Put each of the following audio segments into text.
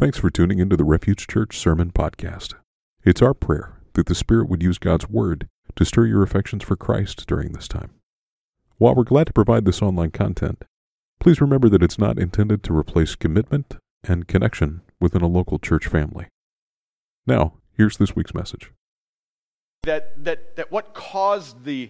Thanks for tuning into the Refuge Church Sermon Podcast. It's our prayer that the Spirit would use God's Word to stir your affections for Christ during this time. While we're glad to provide this online content, please remember that it's not intended to replace commitment and connection within a local church family. Now, here's this week's message. That what caused the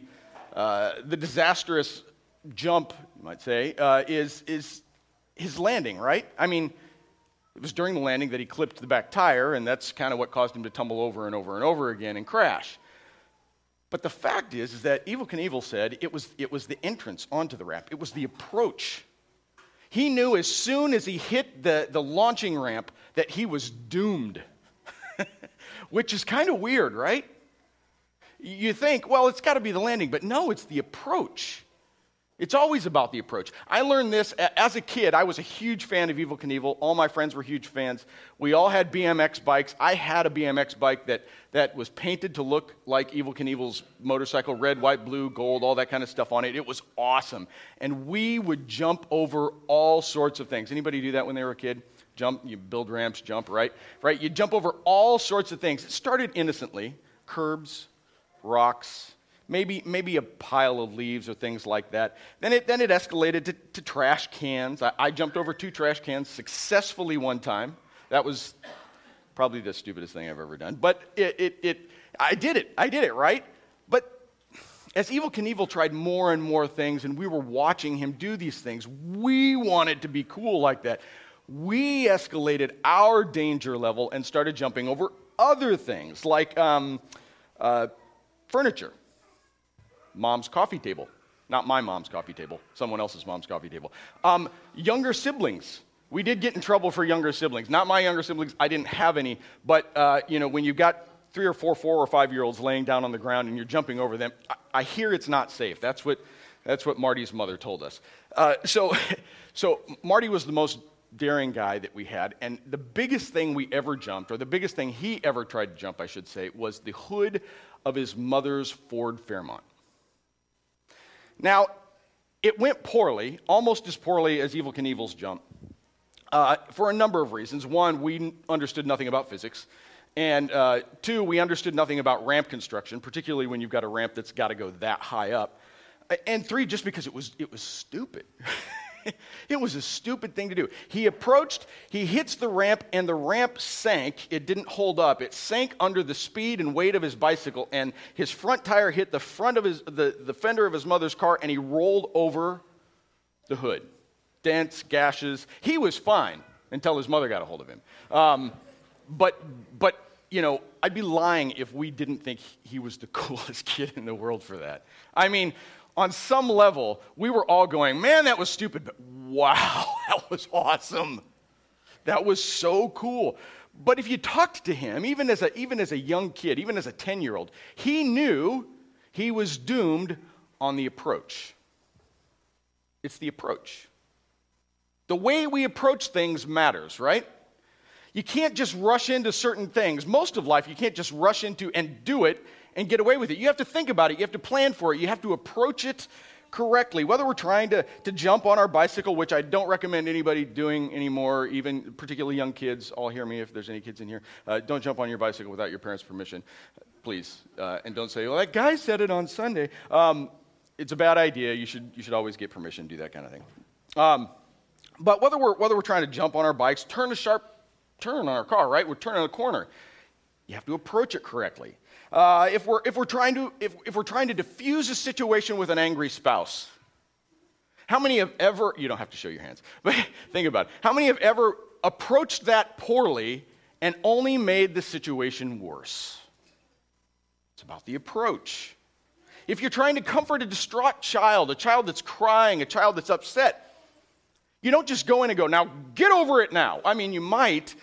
disastrous jump, you might say, is his landing, right? I mean, it was during the landing that he clipped the back tire, and that's kind of what caused him to tumble over and over and over again and crash. But the fact is that Evel Knievel said it was the entrance onto the ramp. It was the approach. He knew as soon as he hit the launching ramp that he was doomed, which is kind of weird, right? You think, well, it's got to be the landing, but no, it's the approach. It's always about the approach. I learned this as a kid. I was a huge fan of Evel Knievel. All my friends were huge fans. We all had BMX bikes. I had a BMX bike that was painted to look like Evel Knievel's motorcycle, red, white, blue, gold, all that kind of stuff on it. It was awesome. And we would jump over all sorts of things. Anybody do that when they were a kid? Jump, you build ramps, jump, right? Right? You jump over all sorts of things. It started innocently, curbs, rocks, maybe a pile of leaves or things like that. Then it escalated to trash cans. I jumped over 2 trash cans successfully one time. That was probably the stupidest thing I've ever done. But I did it, right? But as Evel Knievel tried more and more things, and we were watching him do these things, we wanted to be cool like that. We escalated our danger level and started jumping over other things like furniture. Mom's coffee table. Not my mom's coffee table. Someone else's mom's coffee table. Younger siblings. We did get in trouble for younger siblings. Not my younger siblings. I didn't have any. But, when you've got 3 or 4 or 5-year-olds laying down on the ground and you're jumping over them, I hear it's not safe. That's what Marty's mother told us. So Marty was the most daring guy that we had. And the biggest thing we ever jumped, or the biggest thing he ever tried to jump, I should say, was the hood of his mother's Ford Fairmont. Now, it went poorly, almost as poorly as Evel Knievel's jump, for a number of reasons. One, we understood nothing about physics. And 2, we understood nothing about ramp construction, particularly when you've got a ramp that's got to go that high up. And 3, just because it was stupid. It was a stupid thing to do. He approached, he hits the ramp, and the ramp sank. It didn't hold up. It sank under the speed and weight of his bicycle, and his front tire hit the front of the fender of his mother's car, and he rolled over the hood. Dents, gashes. He was fine until his mother got a hold of him. But I'd be lying if we didn't think he was the coolest kid in the world for that. I mean, on some level, we were all going, man, that was stupid, but wow, that was awesome. That was so cool. But if you talked to him, even as a young kid, even as a 10-year-old, he knew he was doomed on the approach. It's the approach. The way we approach things matters, right? You can't just rush into certain things. Most of life, you can't just rush into and do it and get away with it. You have to think about it. You have to plan for it. You have to approach it correctly. Whether we're trying to jump on our bicycle, which I don't recommend anybody doing anymore, even particularly young kids. All hear me if there's any kids in here. Don't jump on your bicycle without your parents' permission, please. And don't say, well, that guy said it on Sunday. It's a bad idea. You should always get permission to do that kind of thing. But whether we're trying to jump on our bikes, turn a sharp turn on our car, right? We're turning a corner. You have to approach it correctly. If we're trying to diffuse a situation with an angry spouse, how many have ever, you don't have to show your hands, but think about it. How many have ever approached that poorly and only made the situation worse? It's about the approach. If you're trying to comfort a distraught child, a child that's crying, a child that's upset, you don't just go in and go, now get over it now. I mean, you might,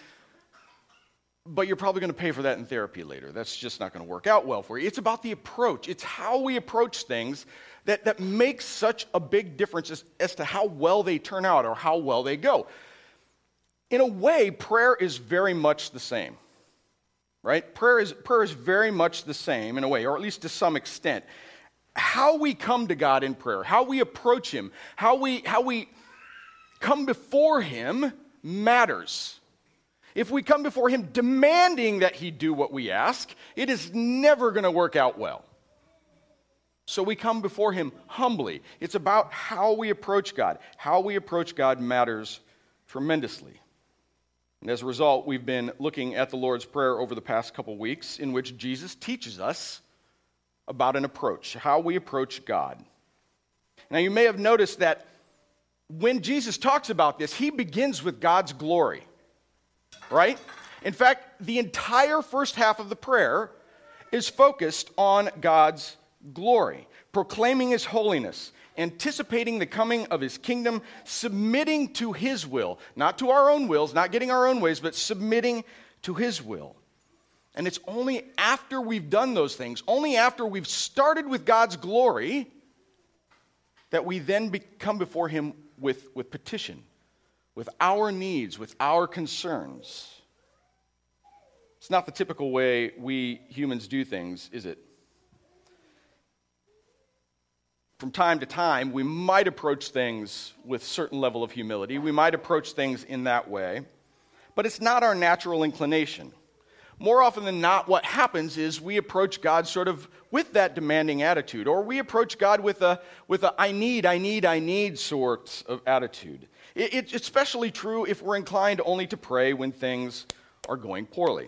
but you're probably going to pay for that in therapy later. That's just not going to work out well for you. It's about the approach. It's how we approach things that makes such a big difference as to how well they turn out or how well they go. In a way, prayer is very much the same, right? Prayer is very much the same in a way, or at least to some extent. How we come to God in prayer, how we approach Him, how we come before Him matters. if we come before him demanding that he do what we ask, it is never going to work out well. So we come before him humbly. It's about how we approach God. How we approach God matters tremendously. And as a result, we've been looking at the Lord's Prayer over the past couple weeks, in which Jesus teaches us about an approach, how we approach God. Now, you may have noticed that when Jesus talks about this, he begins with God's glory, right? In fact, the entire first half of the prayer is focused on God's glory, proclaiming his holiness, anticipating the coming of his kingdom, submitting to his will, not to our own wills, not getting our own ways, but submitting to his will. And it's only after we've done those things, only after we've started with God's glory, that we then come before him with petition, with our needs, with our concerns. It's not the typical way we humans do things, is it? From time to time, we might approach things with a certain level of humility. We might approach things in that way, but it's not our natural inclination. More often than not, what happens is we approach God sort of with that demanding attitude, or we approach God with a I need sort of attitude. It's especially true if we're inclined only to pray when things are going poorly.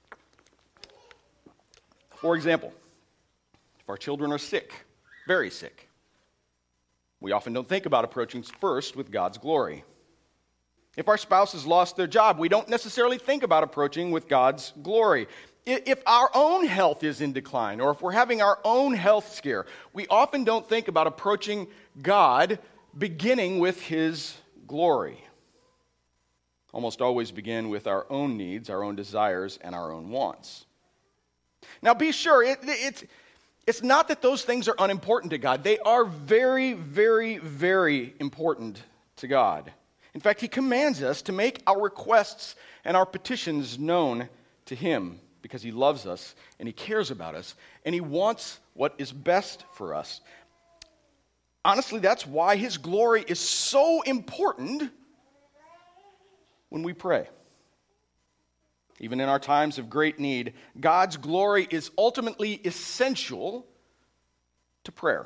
For example, if our children are sick, very sick, we often don't think about approaching first with God's glory. If our spouse has lost their job, we don't necessarily think about approaching with God's glory. If our own health is in decline, or if we're having our own health scare, we often don't think about approaching God beginning with his glory. Almost always begin with our own needs, our own desires, and our own wants. Now be sure, it's not that those things are unimportant to God. They are very, very, very important to God. In fact, he commands us to make our requests and our petitions known to him because he loves us and he cares about us and he wants what is best for us. Honestly, that's why his glory is so important when we pray. Even in our times of great need, God's glory is ultimately essential to prayer.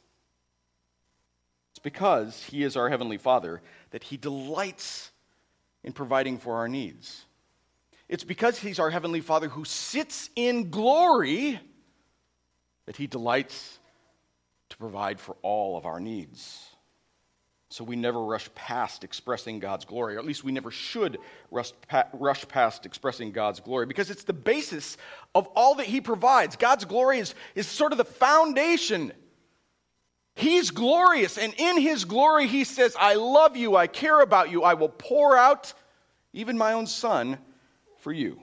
It's because he is our Heavenly Father that he delights in providing for our needs. It's because he's our Heavenly Father who sits in glory that he delights to provide for all of our needs. So we never rush past expressing God's glory, or at least we never should rush past expressing God's glory, because it's the basis of all that he provides. God's glory is sort of the foundation. He's glorious, and in his glory he says, I love you, I care about you, I will pour out even my own son for you.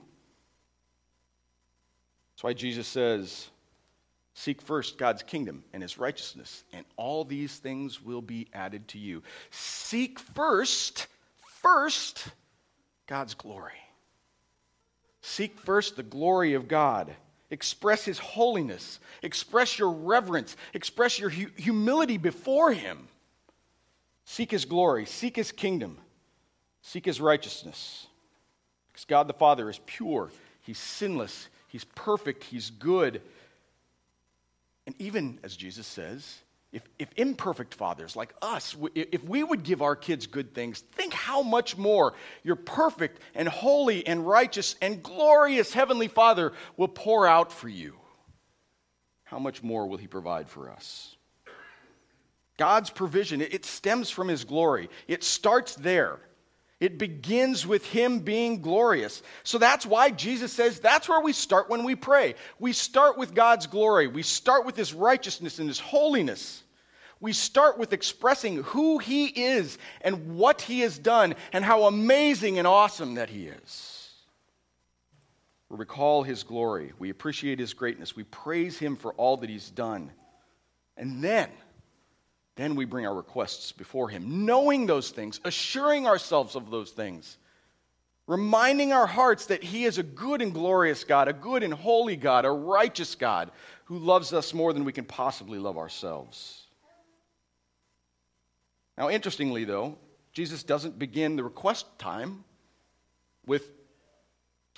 That's why Jesus says, seek first God's kingdom and his righteousness, and all these things will be added to you. Seek first God's glory. Seek first the glory of God. Express his holiness. Express your reverence. Express your humility before him. Seek his glory. Seek his kingdom. Seek his righteousness. Because God the Father is pure. He's sinless. He's perfect. He's good. And even, as Jesus says, if imperfect fathers like us, if we would give our kids good things, think how much more your perfect and holy and righteous and glorious Heavenly Father will pour out for you. How much more will he provide for us? God's provision, it stems from his glory. It starts there. It begins with him being glorious. So that's why Jesus says that's where we start when we pray. We start with God's glory. We start with his righteousness and his holiness. We start with expressing who he is and what he has done and how amazing and awesome that he is. We recall his glory. We appreciate his greatness. We praise him for all that he's done. And then we bring our requests before him, knowing those things, assuring ourselves of those things, reminding our hearts that he is a good and glorious God, a good and holy God, a righteous God who loves us more than we can possibly love ourselves. Now, interestingly, though, Jesus doesn't begin the request time with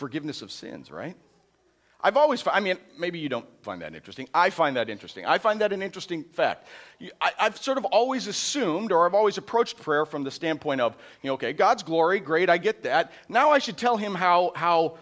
forgiveness of sins, right? I've always, maybe you don't find that interesting. I find that interesting. I find that an interesting fact. I've sort of always assumed, or I've always approached prayer from the standpoint of, okay, God's glory, great, I get that. Now I should tell him how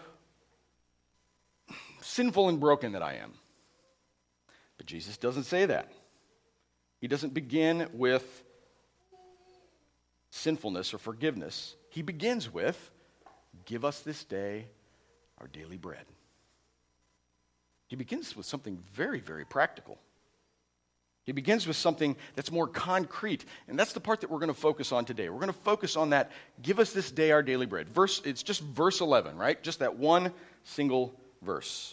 sinful and broken that I am. But Jesus doesn't say that. He doesn't begin with sinfulness or forgiveness. He begins with, give us this day our daily bread. He begins with something very, very practical. He begins with something that's more concrete, and that's the part that we're going to focus on today. We're going to focus on that, give us this day our daily bread. It's just verse 11, right? Just that one single verse.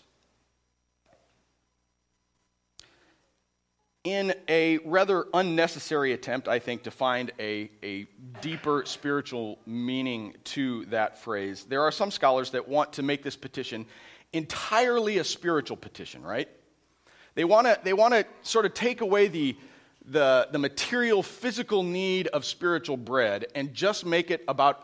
In a rather unnecessary attempt, I think, to find a deeper spiritual meaning to that phrase, there are some scholars that want to make this petition entirely a spiritual petition, right? They want to sort of take away the material, physical need of spiritual bread and just make it about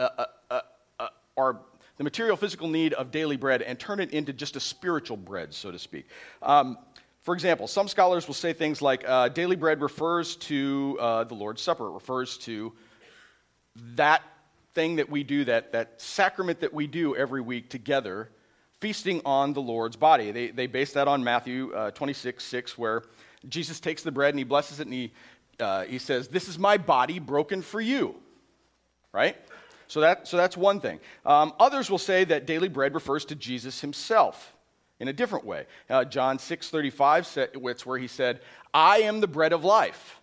the material, physical need of daily bread and turn it into just a spiritual bread, so to speak. For example, some scholars will say things like daily bread refers to the Lord's Supper. It refers to that thing that we do, that sacrament that we do every week together, feasting on the Lord's body. They base that on Matthew 26:6, where Jesus takes the bread and he blesses it and he says, "This is my body broken for you." Right? So that's one thing. Others will say that daily bread refers to Jesus himself in a different way. John 6:35, it's where he said, "I am the bread of life.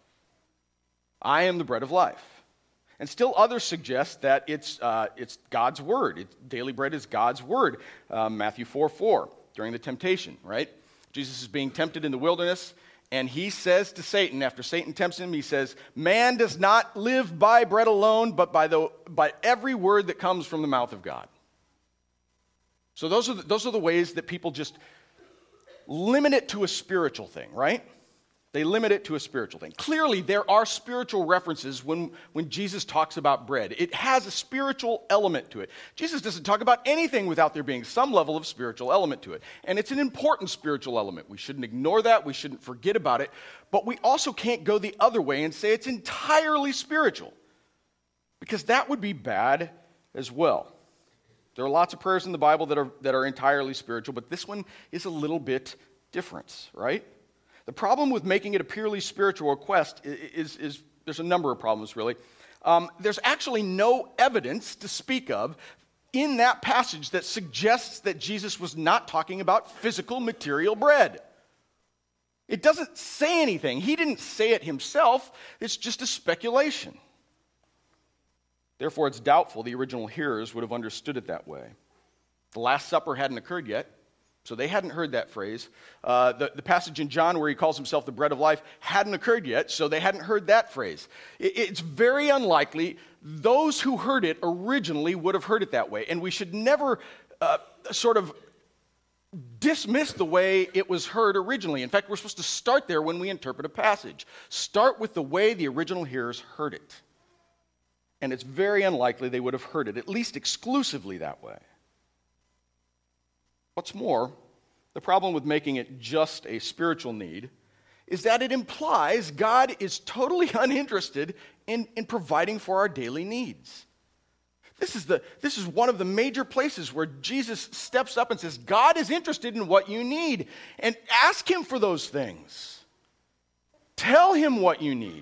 I am the bread of life." And still others suggest that it's God's word. Daily bread is God's word. Matthew 4:4, during the temptation, right? Jesus is being tempted in the wilderness, and he says to Satan, after Satan tempts him, he says, "Man does not live by bread alone, but by every word that comes from the mouth of God." So those are the ways that people just limit it to a spiritual thing, right? They limit it to a spiritual thing. Clearly, there are spiritual references when Jesus talks about bread. It has a spiritual element to it. Jesus doesn't talk about anything without there being some level of spiritual element to it. And it's an important spiritual element. We shouldn't ignore that. We shouldn't forget about it. But we also can't go the other way and say it's entirely spiritual, because that would be bad as well. There are lots of prayers in the Bible that are entirely spiritual, but this one is a little bit different, right? The problem with making it a purely spiritual request is there's a number of problems, really. There's actually no evidence to speak of in that passage that suggests that Jesus was not talking about physical, material bread. It doesn't say anything. He didn't say it himself. It's just a speculation. Therefore, it's doubtful the original hearers would have understood it that way. The Last Supper hadn't occurred yet, so they hadn't heard that phrase. The passage in John where he calls himself the bread of life hadn't occurred yet, so they hadn't heard that phrase. It's very unlikely those who heard it originally would have heard it that way, and we should never sort of dismiss the way it was heard originally. In fact, we're supposed to start there when we interpret a passage. Start with the way the original hearers heard it. And it's very unlikely they would have heard it, at least exclusively that way. What's more, the problem with making it just a spiritual need is that it implies God is totally uninterested in providing for our daily needs. This is one of the major places where Jesus steps up and says, God is interested in what you need, and ask him for those things. Tell him what you need.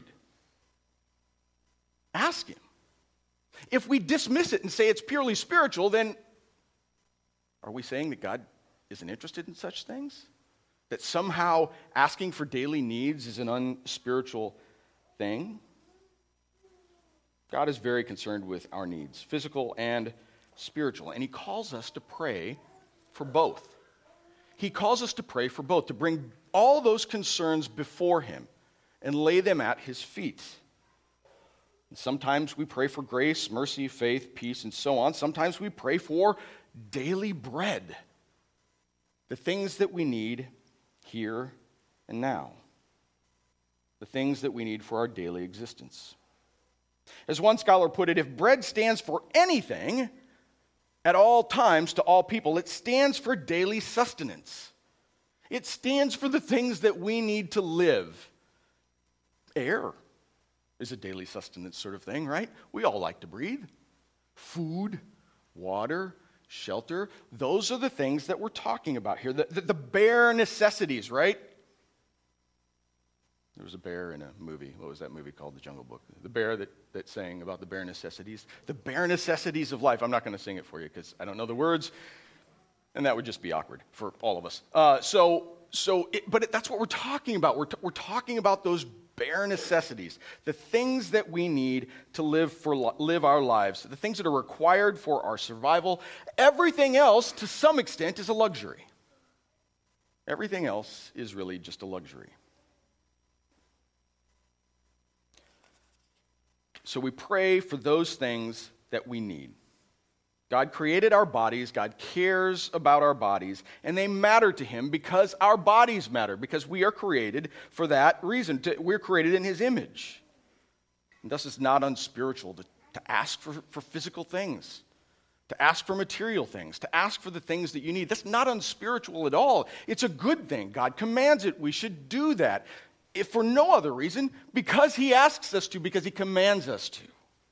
Ask him. If we dismiss it and say it's purely spiritual, then are we saying that God isn't interested in such things? That somehow asking for daily needs is an unspiritual thing? God is very concerned with our needs, physical and spiritual, and he calls us to pray for both. He calls us to pray for both, to bring all those concerns before him and lay them at his feet. And sometimes we pray for grace, mercy, faith, peace, and so on. Sometimes we pray for daily bread, the things that we need here and now, the things that we need for our daily existence. As one scholar put it, if bread stands for anything, at all times to all people. It stands for daily sustenance. It stands for the things that we need to live. Air is a daily sustenance sort of thing, right? We all like to breathe. Food, water, shelter, those are the things that we're talking about here. The bare necessities, right? There was a bear in a movie. What was that movie called? The Jungle Book. The bear that sang about the bare necessities. The bare necessities of life. I'm not going to sing it for you because I don't know the words, and that would just be awkward for all of us. But that's what we're talking about. We're talking about those bare necessities, the things that we need to live our lives, the things that are required for our survival. Everything else, to some extent, is a luxury. Everything else is really just a luxury. So we pray for those things that we need. God created our bodies, God cares about our bodies, and they matter to Him because our bodies matter, because we are created for that reason. We're created in His image. And thus it's not unspiritual to ask for physical things, to ask for material things, to ask for the things that you need. That's not unspiritual at all. It's a good thing. God commands it. We should do that. If for no other reason, because He asks us to, because He commands us to.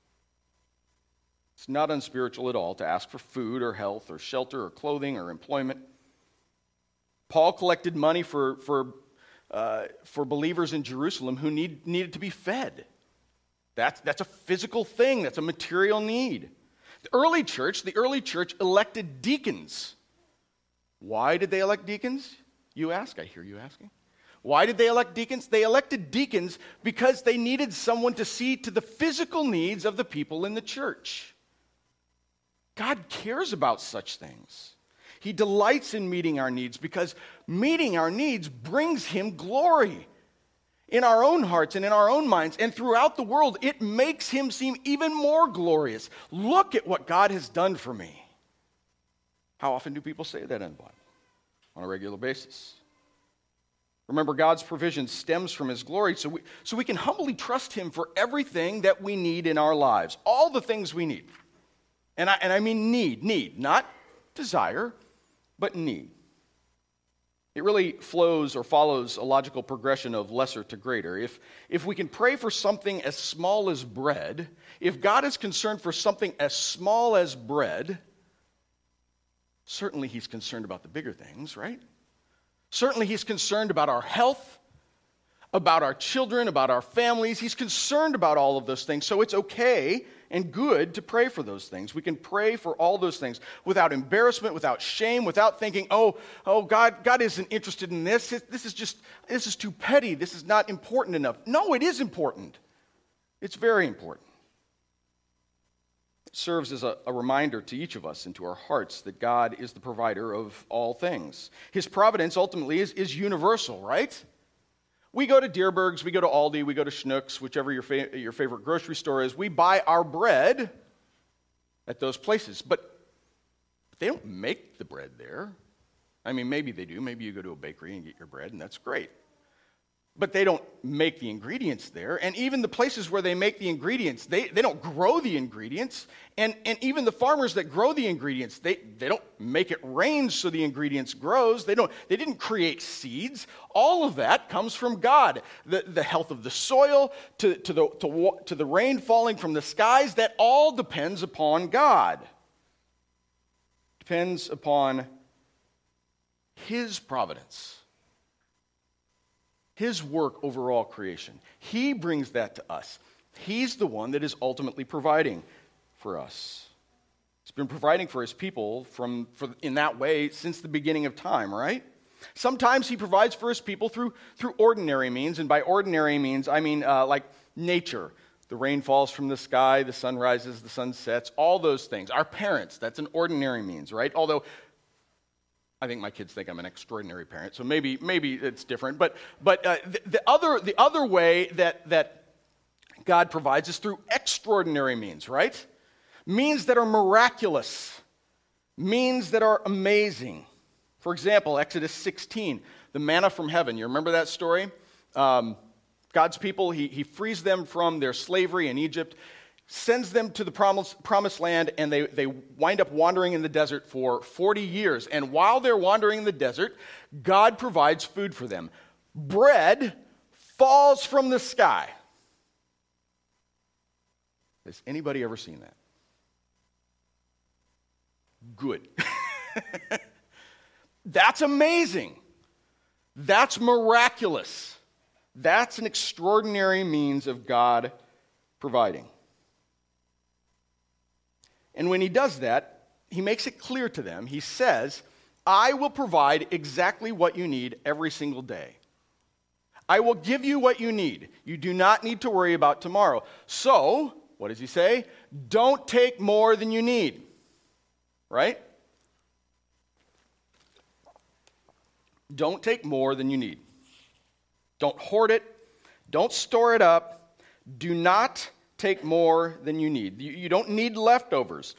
It's not unspiritual at all to ask for food or health or shelter or clothing or employment. Paul collected money for believers in Jerusalem who needed to be fed. That's a physical thing. That's a material need. The early church elected deacons. Why did they elect deacons? You ask. I hear you asking. Why did they elect deacons? They elected deacons because they needed someone to see to the physical needs of the people in the church. God cares about such things. He delights in meeting our needs because meeting our needs brings Him glory in our own hearts and in our own minds. And throughout the world, it makes Him seem even more glorious. Look at what God has done for me. How often do people say that in the Bible? On a regular basis. Remember, God's provision stems from His glory, so we can humbly trust Him for everything that we need in our lives. All the things we need. And I mean need, not desire, but need. It really flows or follows a logical progression of lesser to greater. If we can pray for something as small as bread, if God is concerned for something as small as bread, certainly He's concerned about the bigger things, right? Certainly He's concerned about our health, about our children, about our families. He's concerned about all of those things, so it's okay and good to pray for those things. We can pray for all those things without embarrassment, without shame, without thinking, oh, God isn't interested in this. This is too petty. This is not important enough. No, it is important. It's very important. It serves as a reminder to each of us and to our hearts that God is the provider of all things. His providence ultimately is universal, right? We go to Dierberg's, we go to Aldi, we go to Schnucks, whichever your favorite grocery store is. We buy our bread at those places, but they don't make the bread there. I mean, maybe they do. Maybe you go to a bakery and get your bread, and that's great. But they don't make the ingredients there. And even the places where they make the ingredients, they don't grow the ingredients. And even the farmers that grow the ingredients, they don't make it rain so the ingredients grows. They didn't create seeds. All of that comes from God. The health of the soil, to the rain falling from the skies, that all depends upon God. Depends upon His providence. His work over all creation. He brings that to us. He's the one that is ultimately providing for us. He's been providing for His people in that way since the beginning of time, right? Sometimes He provides for His people through ordinary means, and by ordinary means, I mean like nature. The rain falls from the sky, the sun rises, the sun sets, all those things. Our parents, that's an ordinary means, right? Although I think my kids think I'm an extraordinary parent, so maybe it's different. But the other way that God provides is through extraordinary means, right? Means that are miraculous, means that are amazing. For example, Exodus 16, the manna from heaven. You remember that story? God's people, he frees them from their slavery in Egypt. sends them to the promised land, and they wind up wandering in the desert for 40 years. And while they're wandering in the desert, God provides food for them. Bread falls from the sky. Has anybody ever seen that? Good. That's amazing. That's miraculous. That's an extraordinary means of God providing. And when he does that, he makes it clear to them. He says, I will provide exactly what you need every single day. I will give you what you need. You do not need to worry about tomorrow. So, what does he say? Don't take more than you need. Right? Don't take more than you need. Don't hoard it. Don't store it up. Do not take more than you need. You don't need leftovers.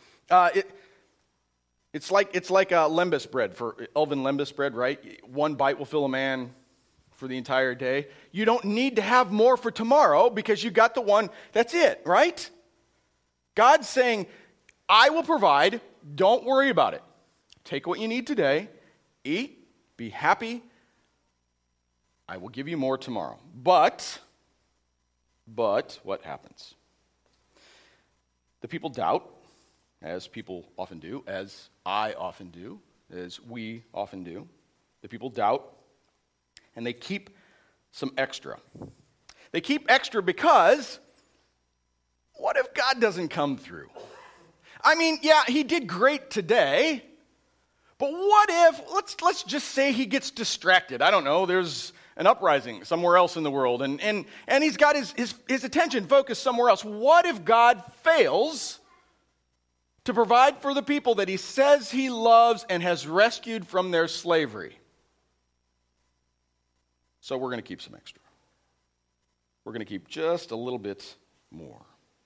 It's like lembas bread, for Elvin lembas bread, right? One bite will fill a man for the entire day. You don't need to have more for tomorrow because you got the one, that's it, right? God's saying, I will provide, don't worry about it. Take what you need today, eat, be happy. I will give you more tomorrow. But what happens? The people doubt, as people often do, as I often do, as we often do. The people doubt, and they keep some extra. They keep extra because what if God doesn't come through? I mean, yeah, he did great today, but what if, let's just say he gets distracted. I don't know, there's an uprising somewhere else in the world, and he's got his attention focused somewhere else. What if God fails to provide for the people that he says he loves and has rescued from their slavery? So we're going to keep some extra. We're going to keep just a little bit more.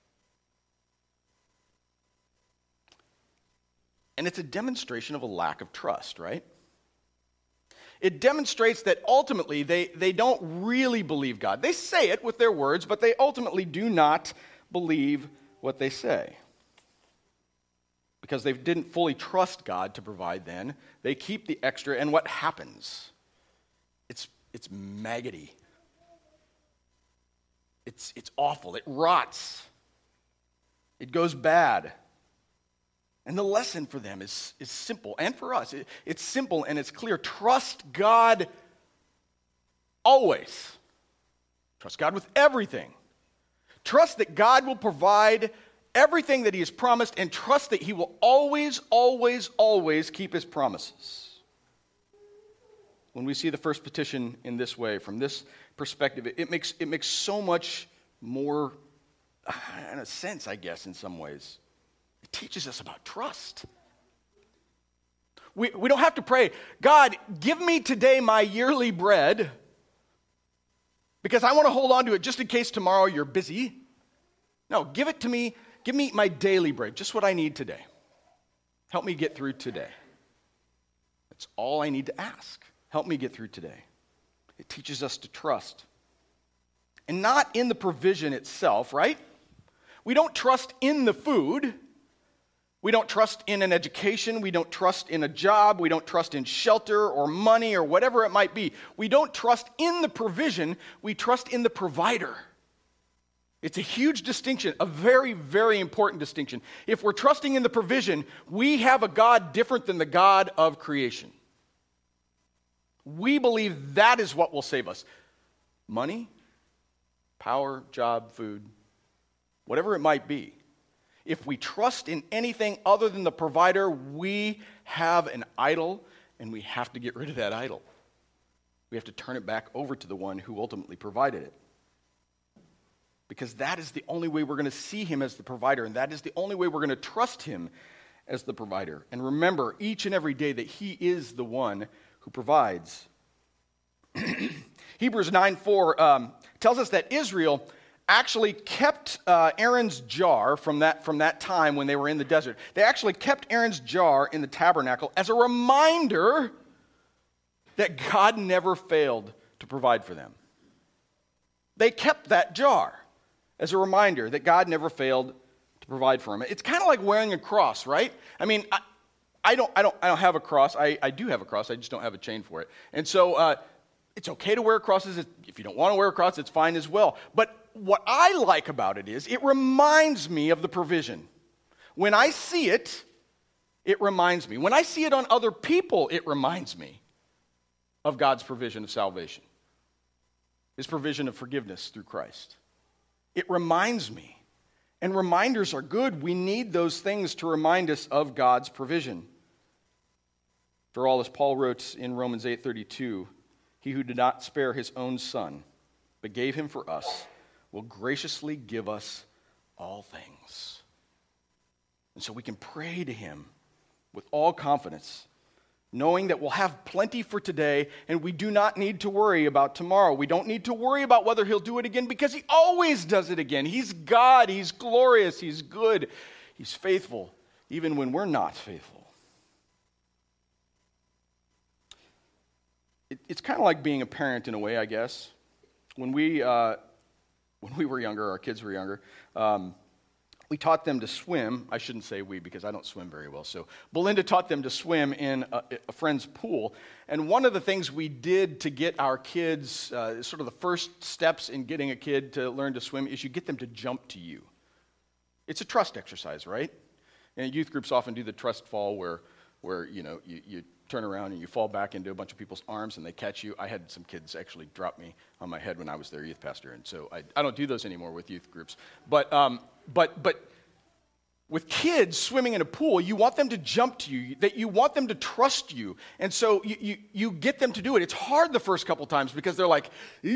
And it's a demonstration of a lack of trust, right? It demonstrates that ultimately they don't really believe God. They say it with their words, but they ultimately do not believe what they say. Because they didn't fully trust God to provide then. They keep the extra, and what happens? It's maggoty. It's awful. It rots. It goes bad. And the lesson for them is simple, and for us, it's simple and it's clear. Trust God always. Trust God with everything. Trust that God will provide everything that he has promised, and trust that he will always, always, always keep his promises. When we see the first petition in this way, from this perspective, it makes so much more, in a sense, I guess, in some ways. It teaches us about trust. We don't have to pray, God, give me today my yearly bread because I want to hold on to it just in case tomorrow you're busy. No, give it to me. Give me my daily bread, just what I need today. Help me get through today. That's all I need to ask. Help me get through today. It teaches us to trust. And not in the provision itself, right? We don't trust in the food. We don't trust in an education. We don't trust in a job. We don't trust in shelter or money or whatever it might be. We don't trust in the provision. We trust in the provider. It's a huge distinction, a very, very important distinction. If we're trusting in the provision, we have a God different than the God of creation. We believe that is what will save us. Money, power, job, food, whatever it might be. If we trust in anything other than the provider, we have an idol, and we have to get rid of that idol. We have to turn it back over to the one who ultimately provided it. Because that is the only way we're going to see him as the provider, and that is the only way we're going to trust him as the provider. And remember each and every day that he is the one who provides. Hebrews 9:4 tells us that Israel actually kept Aaron's jar from that time when they were in the desert. They actually kept Aaron's jar in the tabernacle as a reminder that God never failed to provide for them. They kept that jar as a reminder that God never failed provide for him. It's kind of like wearing a cross, right? I mean, I don't have a cross. I do have a cross. I just don't have a chain for it. And so it's okay to wear crosses. If you don't want to wear a cross, it's fine as well. But what I like about it is it reminds me of the provision. When I see it, it reminds me. When I see it on other people, it reminds me of God's provision of salvation, his provision of forgiveness through Christ. It reminds me. And reminders are good. We need those things to remind us of God's provision. For all, as Paul wrote in Romans 8:32, he who did not spare his own son, but gave him for us, will graciously give us all things. And so we can pray to him with all confidence, knowing that we'll have plenty for today, and we do not need to worry about tomorrow. We don't need to worry about whether he'll do it again, because he always does it again. He's God, he's glorious, he's good, he's faithful, even when we're not faithful. It's kind of like being a parent in a way, I guess. When we were younger, our kids were younger, we taught them to swim. I shouldn't say we, because I don't swim very well. So Belinda taught them to swim in a friend's pool. And one of the things we did to get our kids, sort of the first steps in getting a kid to learn to swim, is you get them to jump to you. It's a trust exercise, right? And youth groups often do the trust fall where you turn around and you fall back into a bunch of people's arms and they catch you. I had some kids actually drop me on my head when I was their youth pastor, and so I don't do those anymore with youth groups. But with kids swimming in a pool, you want them to jump to you, that you want them to trust you, and so you get them to do it. It's hard the first couple times because they're like,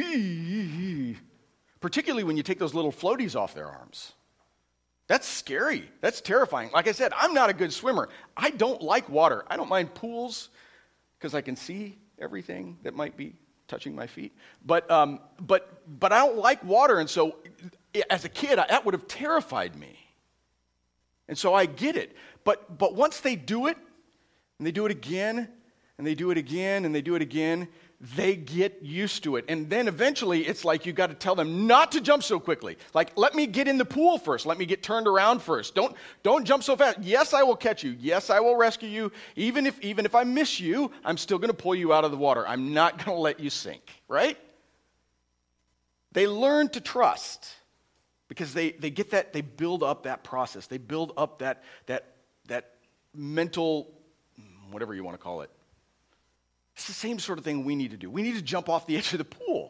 ee. Particularly when you take those little floaties off their arms. That's scary. That's terrifying. Like I said, I'm not a good swimmer. I don't like water. I don't mind pools because I can see everything that might be touching my feet. But I don't like water, and so as a kid, that would have terrified me. And so I get it. But once they do it, and they do it again, and they do it again, and they do it again, they get used to it. And then eventually it's like you got to tell them not to jump so quickly. Like, let me get in the pool first. Let me get turned around first. Don't jump so fast. Yes, I will catch you. Yes, I will rescue you. Even if I miss you, I'm still going to pull you out of the water. I'm not going to let you sink, right? They learn to trust because they get that, they build up that process. They build up that mental, whatever you want to call it. It's the same sort of thing we need to do. We need to jump off the edge of the pool.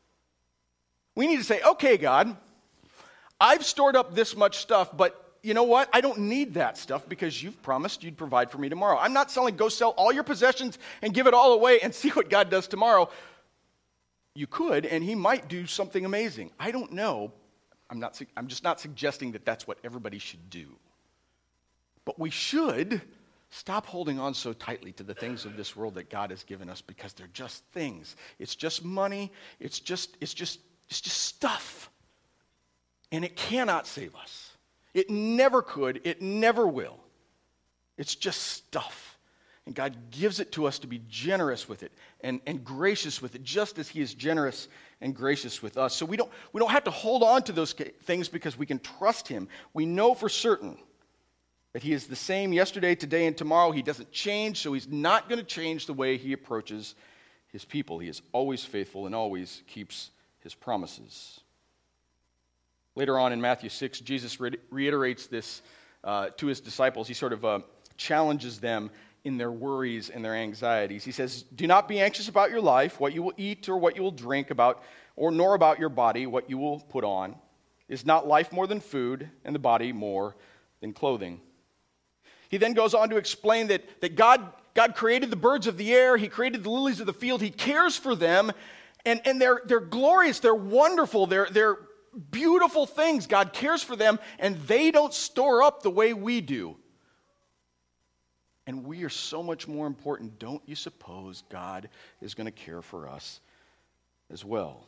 We need to say, okay, God, I've stored up this much stuff, but you know what? I don't need that stuff because you've promised you'd provide for me tomorrow. I'm not selling, go sell all your possessions and give it all away and see what God does tomorrow. You could, and he might do something amazing. I don't know. I'm just not suggesting that that's what everybody should do. But we should stop holding on so tightly to the things of this world that God has given us because they're just things. It's just money. It's just stuff. And it cannot save us. It never could. It never will. It's just stuff. And God gives it to us to be generous with it and gracious with it, just as he is generous and gracious with us. So we don't have to hold on to those things because we can trust him. We know for certain that he is the same yesterday, today, and tomorrow. He doesn't change, so he's not going to change the way he approaches his people. He is always faithful and always keeps his promises. Later on in Matthew 6, Jesus reiterates this to his disciples. He sort of challenges them in their worries and their anxieties. He says, "Do not be anxious about your life, what you will eat or what you will drink, nor about your body, what you will put on. Is not life more than food, and the body more than clothing?" He then goes on to explain that God created the birds of the air. He created the lilies of the field. He cares for them, and they're glorious. They're wonderful. They're beautiful things. God cares for them, and they don't store up the way we do. And we are so much more important. Don't you suppose God is going to care for us as well?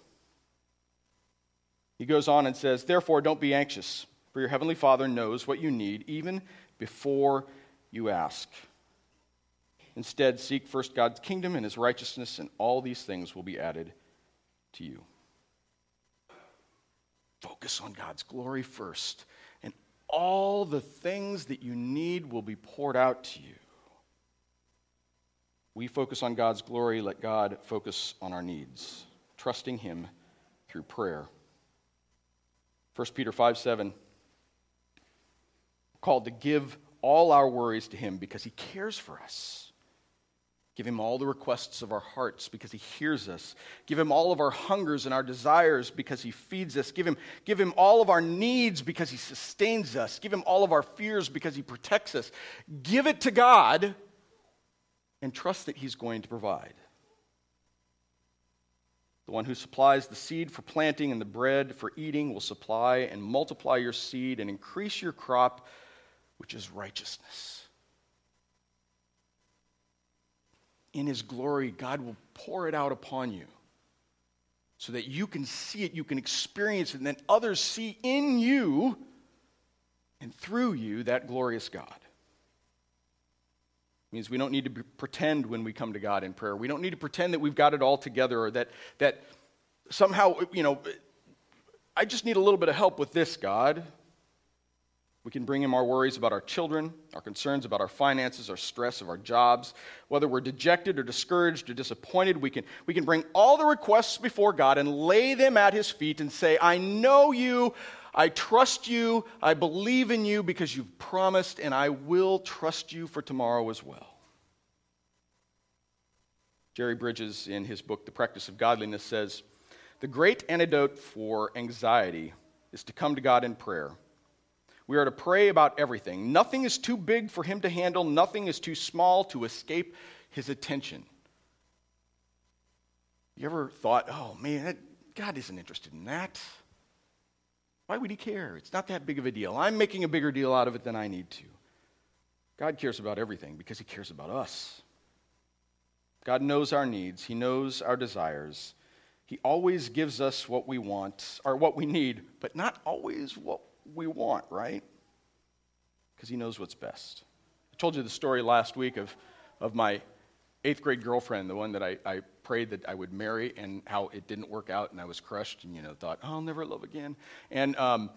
He goes on and says, "Therefore, don't be anxious, for your heavenly Father knows what you need, even before you ask. Instead, seek first God's kingdom and his righteousness, and all these things will be added to you." Focus on God's glory first, and all the things that you need will be poured out to you. We focus on God's glory, let God focus on our needs, trusting him through prayer. 1 Peter 5:7, called to give all our worries to him because he cares for us. Give him all the requests of our hearts because he hears us. Give him all of our hungers and our desires because he feeds us. Give him all of our needs because he sustains us. Give him all of our fears because he protects us. Give it to God and trust that he's going to provide. The one who supplies the seed for planting and the bread for eating will supply and multiply your seed and increase your crop, which is righteousness. In his glory, God will pour it out upon you so that you can see it, you can experience it, and then others see in you and through you that glorious God. It means we don't need to pretend when we come to God in prayer. We don't need to pretend that we've got it all together or that somehow, I just need a little bit of help with this, God. We can bring him our worries about our children, our concerns about our finances, our stress of our jobs. Whether we're dejected or discouraged or disappointed, we can bring all the requests before God and lay them at his feet and say, I know you, I trust you, I believe in you because you've promised, and I will trust you for tomorrow as well. Jerry Bridges, in his book, The Practice of Godliness, says, the great antidote for anxiety is to come to God in prayer. We are to pray about everything. Nothing is too big for him to handle. Nothing is too small to escape his attention. You ever thought, oh man, God isn't interested in that? Why would he care? It's not that big of a deal. I'm making a bigger deal out of it than I need to. God cares about everything because he cares about us. God knows our needs. He knows our desires. He always gives us what we want, or what we need, but not always what we want, right? Because he knows what's best. I told you the story last week of my 8th grade girlfriend, the one that I prayed that I would marry, and how it didn't work out, and I was crushed, and thought, oh, I'll never love again. And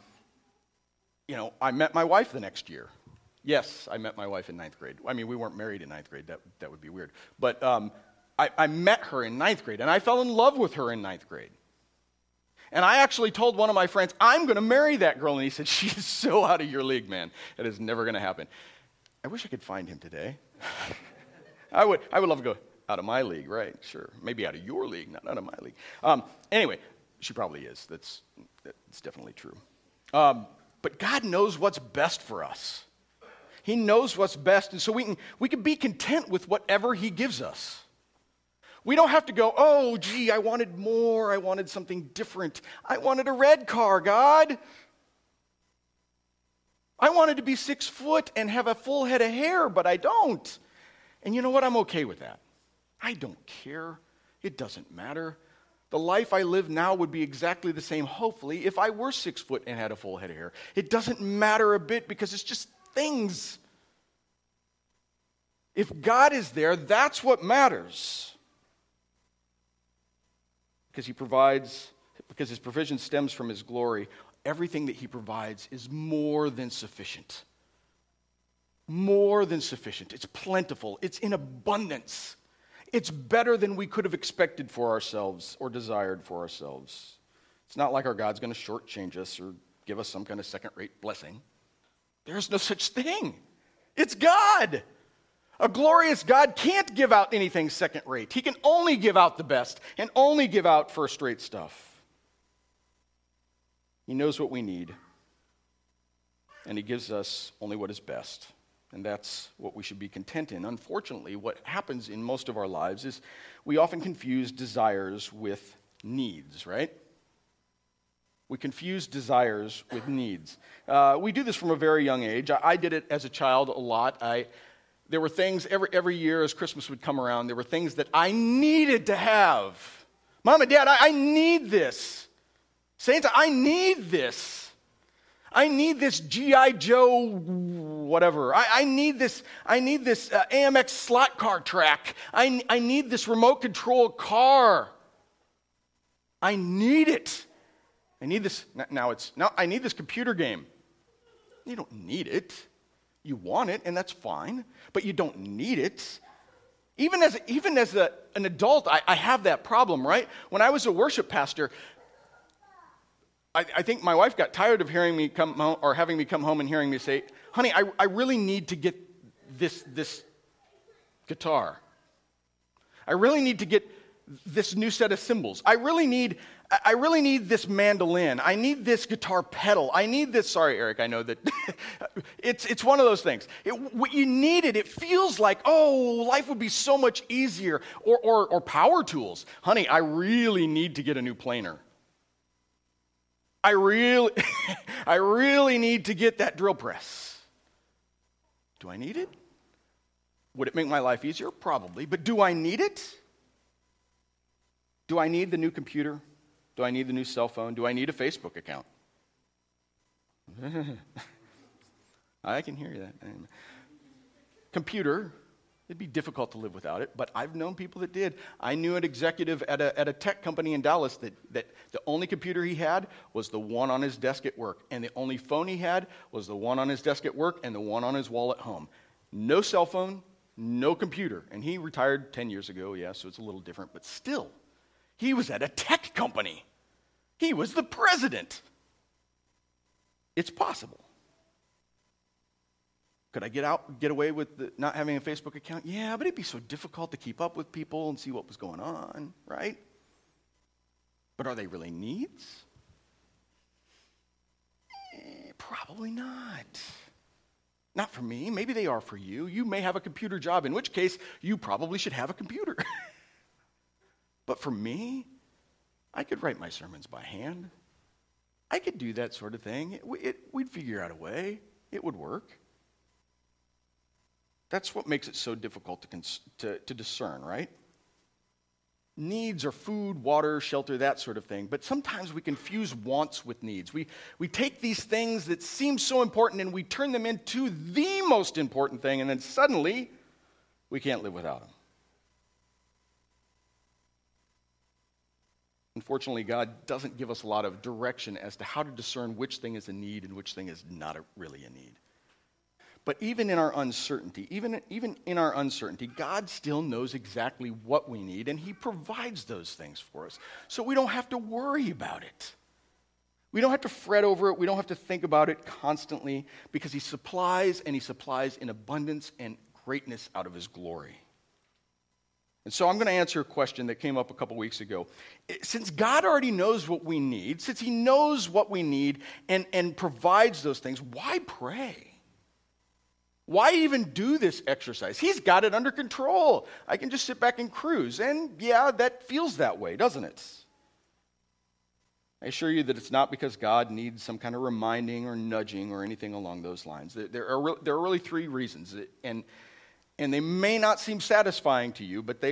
I met my wife the next year. Yes, I met my wife in 9th grade. I mean, we weren't married in 9th grade. That would be weird. But I met her in 9th grade, and I fell in love with her in 9th grade. And I actually told one of my friends, I'm going to marry that girl. And he said, she is so out of your league, man. That is never going to happen. I wish I could find him today. I would love to go out of my league, right? Sure. Maybe out of your league, not out of my league. Anyway, she probably is. That's definitely true. But God knows what's best for us. He knows what's best. And so we can be content with whatever he gives us. We don't have to go, oh, gee, I wanted more. I wanted something different. I wanted a red car, God. I wanted to be 6 foot and have a full head of hair, but I don't. And you know what? I'm okay with that. I don't care. It doesn't matter. The life I live now would be exactly the same, hopefully, if I were 6 foot and had a full head of hair. It doesn't matter a bit because it's just things. If God is there, that's what matters. Because his provision stems from his glory, everything that he provides is more than sufficient. More than sufficient. It's plentiful. It's in abundance. It's better than we could have expected for ourselves or desired for ourselves. It's not like our God's going to shortchange us or give us some kind of second-rate blessing. There's no such thing. It's God. A glorious God can't give out anything second-rate. He can only give out the best and only give out first-rate stuff. He knows what we need, and he gives us only what is best, and that's what we should be content in. Unfortunately, what happens in most of our lives is we often confuse desires with needs, right? We confuse desires with needs. We do this from a very young age. I did it as a child a lot. There were things, every year as Christmas would come around, there were things that I needed to have. Mom and Dad, I need this. Saints, I need this. I need this G.I. Joe whatever. I need this AMX slot car track. I need this remote control car. I need it. I need this. Now I need this computer game. You don't need it. You want it, and that's fine, but you don't need it. Even as an adult, I have that problem, right? When I was a worship pastor, I think my wife got tired of hearing me come home, or having me come home and hearing me say, honey, I really need to get this guitar. I really need to get this new set of cymbals. I really need this mandolin. I need this guitar pedal. I need this. Sorry, Eric, I know that it's one of those things. You need it. It feels like, oh, life would be so much easier. Or power tools. Honey, I really need to get a new planer. I really need to get that drill press. Do I need it? Would it make my life easier? Probably. But do I need it? Do I need the new computer? Do I need the new cell phone? Do I need a Facebook account? I can hear you that. Computer, it'd be difficult to live without it, but I've known people that did. I knew an executive at a tech company in Dallas that the only computer he had was the one on his desk at work, and the only phone he had was the one on his desk at work and the one on his wall at home. No cell phone, no computer. And he retired 10 years ago, yeah, so it's a little different, but still. He was at a tech company. He was the president. It's possible. Could I get away with not having a Facebook account? Yeah, but it'd be so difficult to keep up with people and see what was going on, right? But are they really needs? Probably not. Not for me. Maybe they are for you. You may have a computer job, in which case you probably should have a computer. But for me, I could write my sermons by hand. I could do that sort of thing. We'd figure out a way. It would work. That's what makes it so difficult to discern, right? Needs are food, water, shelter, that sort of thing. But sometimes we confuse wants with needs. We take these things that seem so important and we turn them into the most important thing, and then suddenly we can't live without them. Unfortunately, God doesn't give us a lot of direction as to how to discern which thing is a need and which thing is not really a need. But even in our uncertainty, God still knows exactly what we need, and he provides those things for us. So we don't have to worry about it. We don't have to fret over it. We don't have to think about it constantly, because he supplies, and he supplies in abundance and greatness out of his glory. And so I'm going to answer a question that came up a couple weeks ago. Since God already knows what we need, since he knows what we need and provides those things, why pray? Why even do this exercise? He's got it under control. I can just sit back and cruise. And yeah, that feels that way, doesn't it? I assure you that it's not because God needs some kind of reminding or nudging or anything along those lines. There are really three reasons. And they may not seem satisfying to you, but they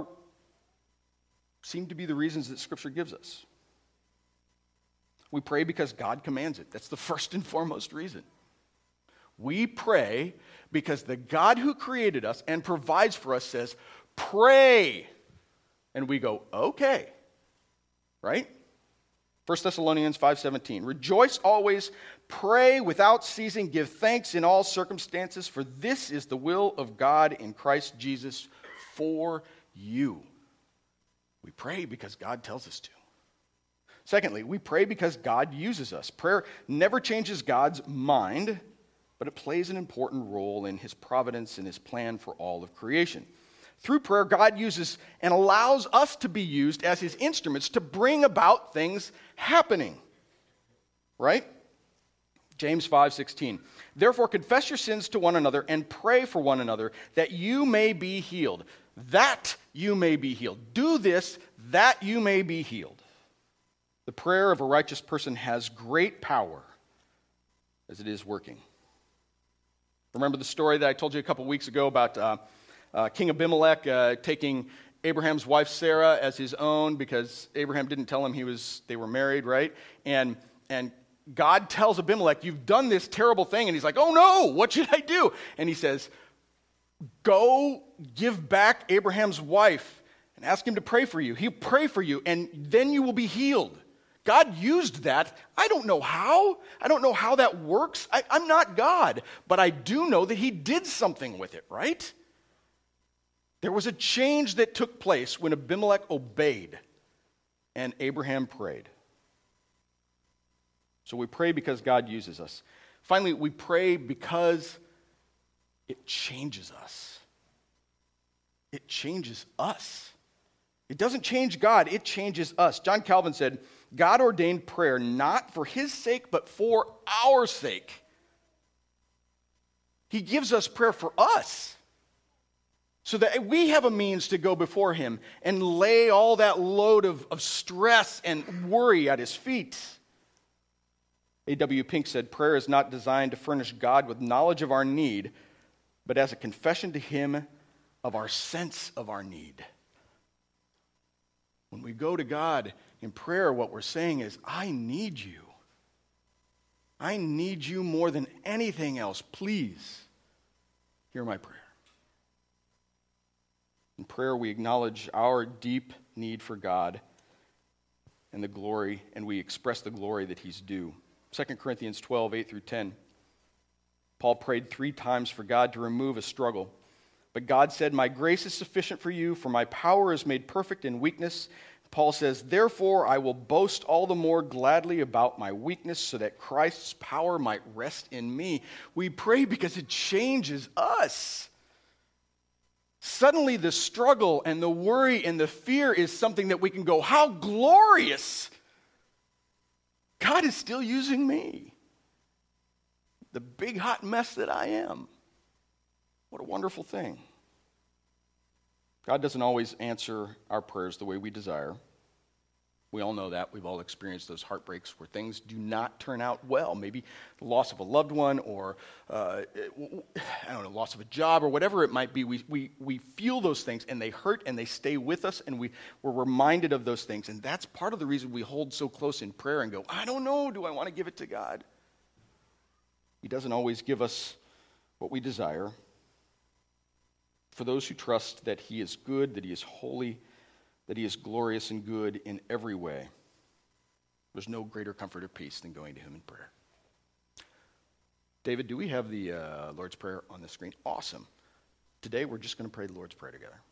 seem to be the reasons that Scripture gives us. We pray because God commands it. That's the first and foremost reason. We pray because the God who created us and provides for us says, pray. And we go, okay. Right? 1 Thessalonians 5:17, rejoice always, pray without ceasing, give thanks in all circumstances, for this is the will of God in Christ Jesus for you. We pray because God tells us to. Secondly, we pray because God uses us. Prayer never changes God's mind, but it plays an important role in his providence and his plan for all of creation. Through prayer, God uses and allows us to be used as his instruments to bring about things happening. Right? James 5:16. Therefore, confess your sins to one another and pray for one another that you may be healed. That you may be healed. Do this that you may be healed. The prayer of a righteous person has great power as it is working. Remember the story that I told you a couple weeks ago about King Abimelech taking Abraham's wife Sarah as his own because Abraham didn't tell him they were married, right? And God tells Abimelech, you've done this terrible thing. And he's like, oh no, what should I do? And he says, go give back Abraham's wife and ask him to pray for you. He'll pray for you and then you will be healed. God used that. I don't know how. I don't know how that works. I'm not God, but I do know that he did something with it, right? There was a change that took place when Abimelech obeyed and Abraham prayed. So we pray because God uses us. Finally, we pray because it changes us. It changes us. It doesn't change God, it changes us. John Calvin said, God ordained prayer not for his sake, but for our sake. He gives us prayer for us, so that we have a means to go before him and lay all that load of stress and worry at his feet. A.W. Pink said, prayer is not designed to furnish God with knowledge of our need, but as a confession to him of our sense of our need. When we go to God in prayer, what we're saying is, I need you. I need you more than anything else. Please, hear my prayer. In prayer, we acknowledge our deep need for God and the glory, and we express the glory that he's due. 2 Corinthians 12, 8 through 10. Paul prayed 3 times for God to remove a struggle. But God said, my grace is sufficient for you, for my power is made perfect in weakness. Paul says, therefore I will boast all the more gladly about my weakness, so that Christ's power might rest in me. We pray because it changes us. Suddenly the struggle and the worry and the fear is something that we can go, how glorious! God is still using me. The big hot mess that I am. What a wonderful thing. God doesn't always answer our prayers the way we desire. We all know that. We've all experienced those heartbreaks where things do not turn out well. Maybe the loss of a loved one or, loss of a job or whatever it might be. We feel those things and they hurt and they stay with us and we're reminded of those things. And that's part of the reason we hold so close in prayer and go, I don't know, do I want to give it to God? He doesn't always give us what we desire. For those who trust that he is good, that he is holy, that he is glorious and good in every way, there's no greater comfort or peace than going to him in prayer. David, do we have the Lord's Prayer on the screen? Awesome. Today we're just going to pray the Lord's Prayer together.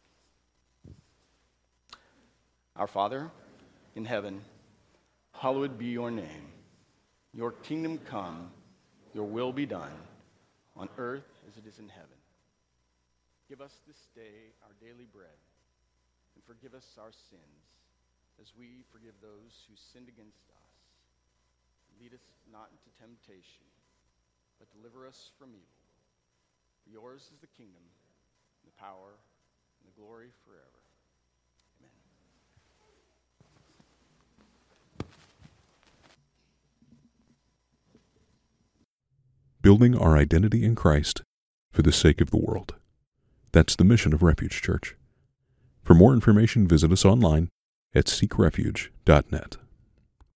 Our Father in heaven, hallowed be your name. Your kingdom come, your will be done, on earth as it is in heaven. Give us this day our daily bread, and forgive us our sins, as we forgive those who sinned against us. Lead us not into temptation, but deliver us from evil. For yours is the kingdom, and the power, and the glory forever. Amen. Building our identity in Christ for the sake of the world. That's the mission of Refuge Church. For more information, visit us online at seekrefuge.net.